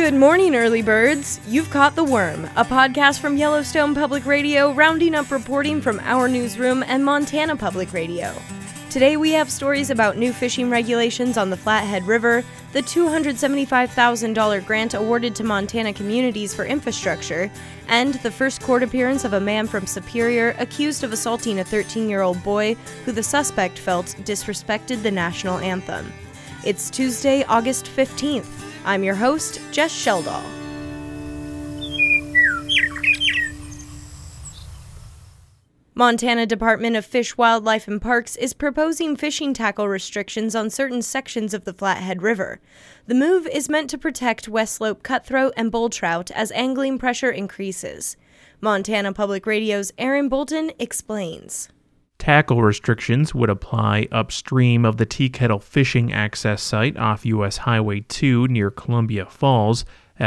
Good morning, early birds. You've caught The Worm, a podcast from Yellowstone Public Radio, rounding up reporting from our newsroom and Montana Public Radio. Today we have stories about new fishing regulations on the Flathead River, the $275,000 grant awarded to Montana communities for infrastructure, and the first court appearance of a man from Superior accused of assaulting a 13-year-old boy who the suspect felt disrespected the national anthem. It's Tuesday, August 15th. I'm your host, Jess Sheldall. Montana Department of Fish, Wildlife, and Parks is proposing fishing tackle restrictions on certain sections of the Flathead River. The move is meant to protect West Slope cutthroat and bull trout as angling pressure increases. Montana Public Radio's Aaron Bolton explains. Tackle restrictions would apply upstream of the Tea Kettle fishing access site off U.S. Highway 2 near Columbia Falls,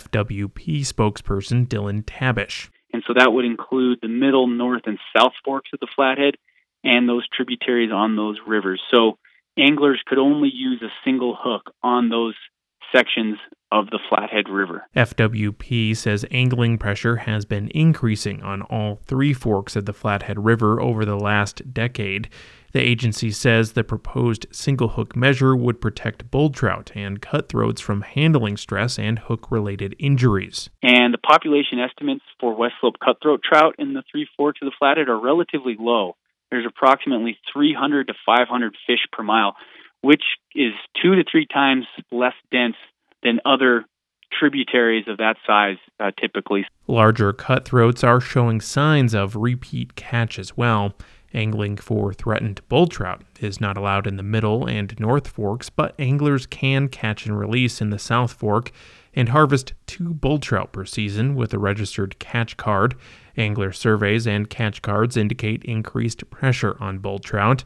FWP spokesperson Dylan Tabish. And so that would include the middle, north, and south forks of the Flathead and those tributaries on those rivers. So anglers could only use a single hook on those sections of the Flathead River. FWP says angling pressure has been increasing on all three forks of the Flathead River over the last decade. The agency says the proposed single-hook measure would protect bull trout and cutthroats from handling stress and hook-related injuries. And the population estimates for West Slope cutthroat trout in the three forks of the Flathead are relatively low. There's approximately 300 to 500 fish per mile, which is 2 to 3 times less dense than other tributaries of that size typically. Larger cutthroats are showing signs of repeat catch as well. Angling for threatened bull trout is not allowed in the middle and north forks, but anglers can catch and release in the south fork and harvest 2 bull trout per season with a registered catch card. Angler surveys and catch cards indicate increased pressure on bull trout.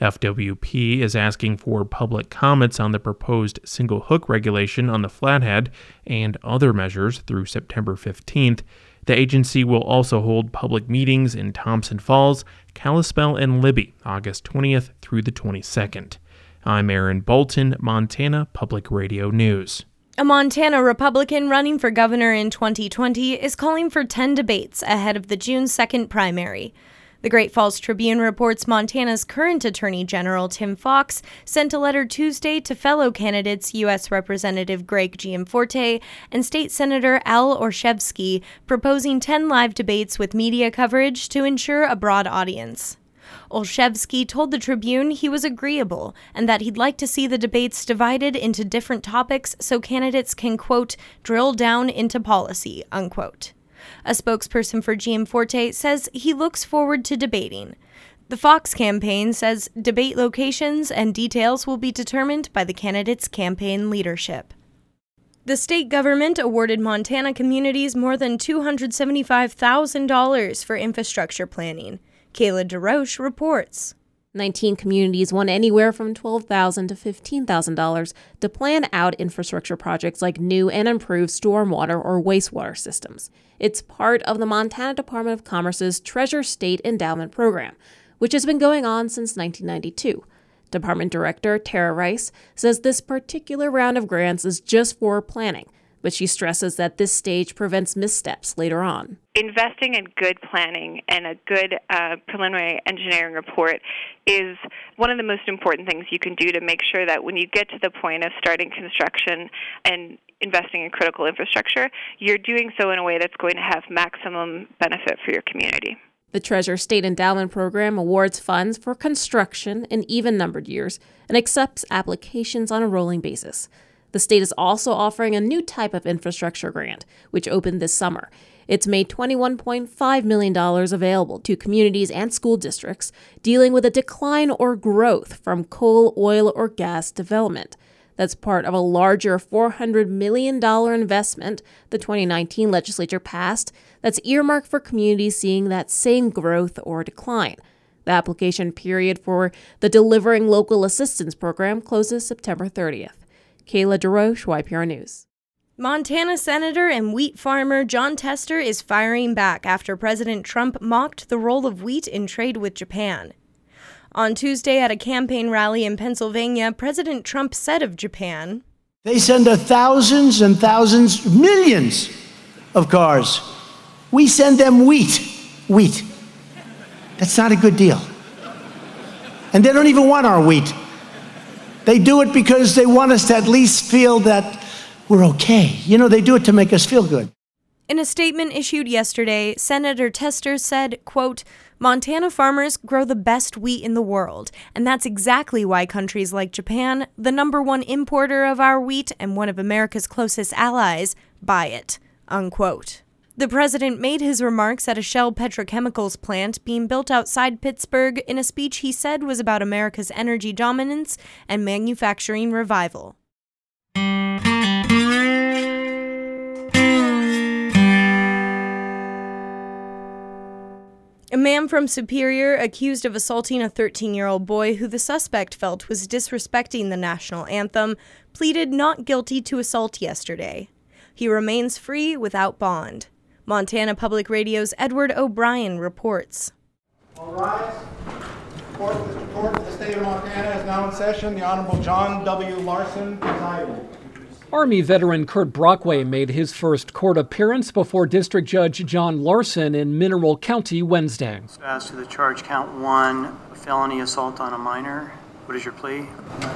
FWP is asking for public comments on the proposed single hook regulation on the Flathead and other measures through September 15th. The agency will also hold public meetings in Thompson Falls, Kalispell, and Libby, August 20th through the 22nd. I'm Aaron Bolton, Montana Public Radio News. A Montana Republican running for governor in 2020 is calling for 10 debates ahead of the June 2nd primary. The Great Falls Tribune reports Montana's current Attorney General Tim Fox sent a letter Tuesday to fellow candidates U.S. Representative Greg Gianforte and State Senator Al Orszewski, proposing 10 live debates with media coverage to ensure a broad audience. Orszewski told the Tribune he was agreeable and that he'd like to see the debates divided into different topics so candidates can, quote, drill down into policy, unquote. A spokesperson for Gianforte says he looks forward to debating. The Fox campaign says debate locations and details will be determined by the candidate's campaign leadership. The state government awarded Montana communities more than $275,000 for infrastructure planning. Kayla DeRoche reports. 19 communities won anywhere from $12,000 to $15,000 to plan out infrastructure projects like new and improved stormwater or wastewater systems. It's part of the Montana Department of Commerce's Treasure State Endowment Program, which has been going on since 1992. Department Director Tara Rice says this particular round of grants is just for planning, but she stresses that this stage prevents missteps later on. Investing in good planning and a good preliminary engineering report is one of the most important things you can do to make sure that when you get to the point of starting construction and investing in critical infrastructure, you're doing so in a way that's going to have maximum benefit for your community. The Treasure State Endowment Program awards funds for construction in even-numbered years and accepts applications on a rolling basis. The state is also offering a new type of infrastructure grant, which opened this summer. It's made $21.5 million available to communities and school districts dealing with a decline or growth from coal, oil, or gas development. That's part of a larger $400 million investment the 2019 legislature passed that's earmarked for communities seeing that same growth or decline. The application period for the Delivering Local Assistance Program closes September 30th. Kayla DeRoche, YPR News. Montana Senator and wheat farmer Jon Tester is firing back after President Trump mocked the role of wheat in trade with Japan. On Tuesday at a campaign rally in Pennsylvania, President Trump said of Japan, They send thousands and thousands, millions of cars. We send them wheat. That's not a good deal. And they don't even want our wheat. They do it because they want us to at least feel that we're okay. They do it to make us feel good. In a statement issued yesterday, Senator Tester said, quote, "Montana farmers grow the best wheat in the world, and that's exactly why countries like Japan, the number one importer of our wheat and one of America's closest allies, buy it," unquote. The president made his remarks at a Shell petrochemicals plant being built outside Pittsburgh in a speech he said was about America's energy dominance and manufacturing revival. A man from Superior accused of assaulting a 13-year-old boy who the suspect felt was disrespecting the national anthem pleaded not guilty to assault yesterday. He remains free without bond. Montana Public Radio's Edward O'Brien reports. All rise. Court of the State of Montana is now in session. The Honorable John W. Larson presiding. Army veteran Kurt Brockway made his first court appearance before District Judge John Larson in Mineral County Wednesday. As to the charge count 1, felony assault on a minor, what is your plea?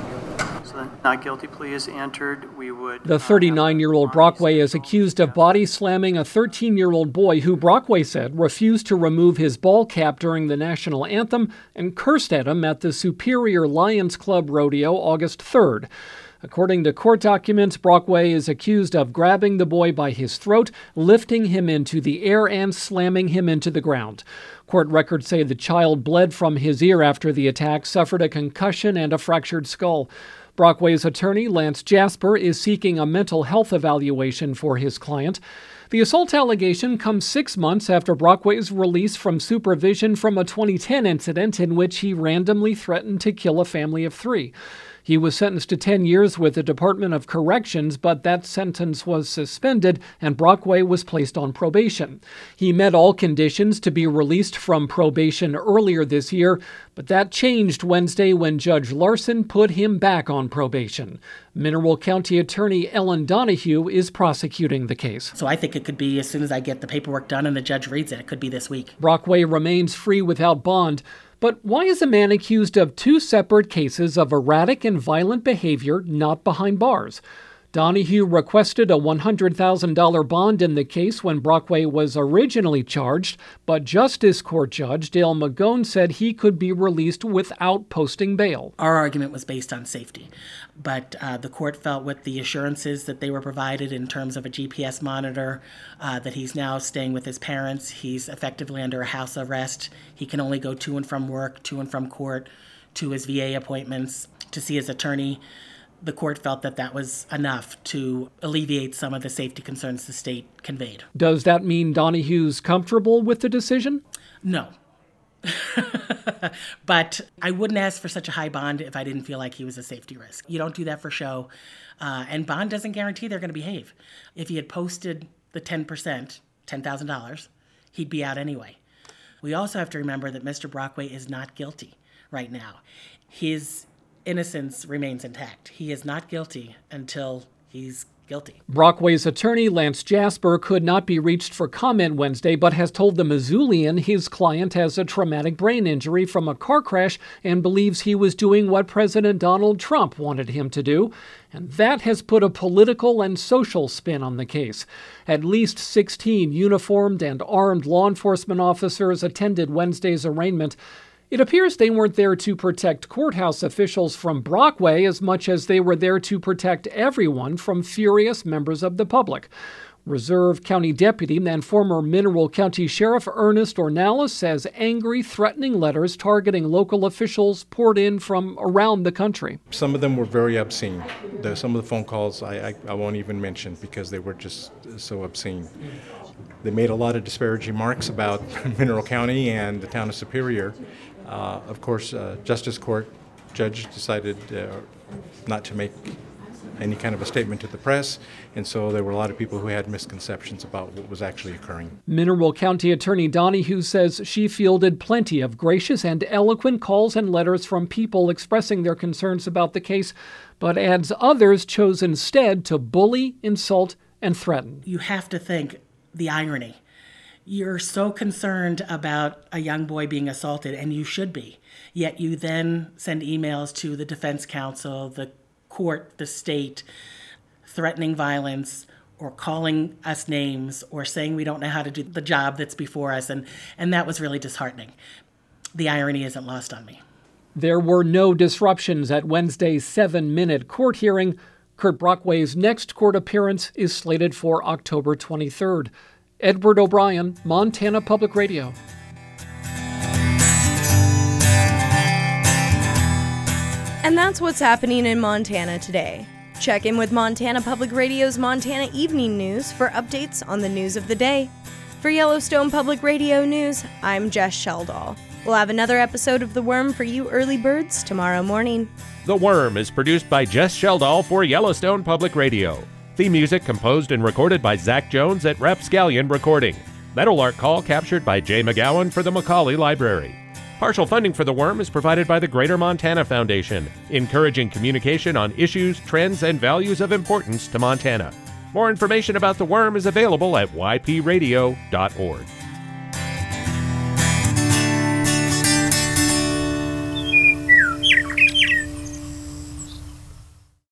So the not guilty plea is entered. The 39-year-old Brockway is accused of body slamming a 13-year-old boy who Brockway said refused to remove his ball cap during the national anthem and cursed at him at the Superior Lions Club rodeo August 3rd. According to court documents, Brockway is accused of grabbing the boy by his throat, lifting him into the air, and slamming him into the ground. Court records say the child bled from his ear after the attack, suffered a concussion and a fractured skull. Brockway's attorney, Lance Jasper, is seeking a mental health evaluation for his client. The assault allegation comes 6 months after Brockway's release from supervision from a 2010 incident in which he randomly threatened to kill a family of 3. He was sentenced to 10 years with the Department of Corrections, but that sentence was suspended and Brockway was placed on probation. He met all conditions to be released from probation earlier this year, but that changed Wednesday when Judge Larson put him back on probation. Mineral County Attorney Ellen Donahue is prosecuting the case. So I think it could be as soon as I get the paperwork done and the judge reads it. It could be this week. Brockway remains free without bond. But why is a man accused of 2 separate cases of erratic and violent behavior not behind bars? Donahue requested a $100,000 bond in the case when Brockway was originally charged, but Justice Court Judge Dale Magone said he could be released without posting bail. Our argument was based on safety, but the court felt with the assurances that they were provided in terms of a GPS monitor, that he's now staying with his parents, he's effectively under a house arrest, he can only go to and from work, to and from court, to his VA appointments, to see his attorney. The court felt that that was enough to alleviate some of the safety concerns the state conveyed. Does that mean Donahue's comfortable with the decision? No. But I wouldn't ask for such a high bond if I didn't feel like he was a safety risk. You don't do that for show. And bond doesn't guarantee they're going to behave. If he had posted the 10%, $10,000, he'd be out anyway. We also have to remember that Mr. Brockway is not guilty right now. His innocence remains intact. He is not guilty until he's guilty. Brockway's attorney, Lance Jasper, could not be reached for comment Wednesday, but has told the Missoulian his client has a traumatic brain injury from a car crash and believes he was doing what President Donald Trump wanted him to do. And that has put a political and social spin on the case. At least 16 uniformed and armed law enforcement officers attended Wednesday's arraignment. It appears they weren't there to protect courthouse officials from Brockway as much as they were there to protect everyone from furious members of the public. Reserve County Deputy and former Mineral County Sheriff Ernest Ornelas says angry, threatening letters targeting local officials poured in from around the country. Some of them were very obscene. Some of the phone calls I won't even mention because they were just so obscene. They made a lot of disparaging remarks about Mineral County and the town of Superior. Of course, Justice Court Judge decided not to make any kind of a statement to the press, and so there were a lot of people who had misconceptions about what was actually occurring. Mineral County Attorney Donahue says she fielded plenty of gracious and eloquent calls and letters from people expressing their concerns about the case, but adds others chose instead to bully, insult, and threaten. You have to think the irony. You're so concerned about a young boy being assaulted, and you should be. Yet you then send emails to the defense counsel, the court, the state, threatening violence, or calling us names, or saying we don't know how to do the job that's before us. And that was really disheartening. The irony isn't lost on me. There were no disruptions at Wednesday's 7-minute court hearing. Kurt Brockway's next court appearance is slated for October 23rd. Edward O'Brien, Montana Public Radio. And that's what's happening in Montana today. Check in with Montana Public Radio's Montana Evening News for updates on the news of the day. For Yellowstone Public Radio News, I'm Jess Sheldall. We'll have another episode of The Worm for you early birds tomorrow morning. The Worm is produced by Jess Sheldall for Yellowstone Public Radio. Theme music composed and recorded by Zach Jones at Rapscallion Recording. Meadowlark Call captured by Jay McGowan for the Macaulay Library. Partial funding for The Worm is provided by the Greater Montana Foundation, encouraging communication on issues, trends, and values of importance to Montana. More information about The Worm is available at ypradio.org.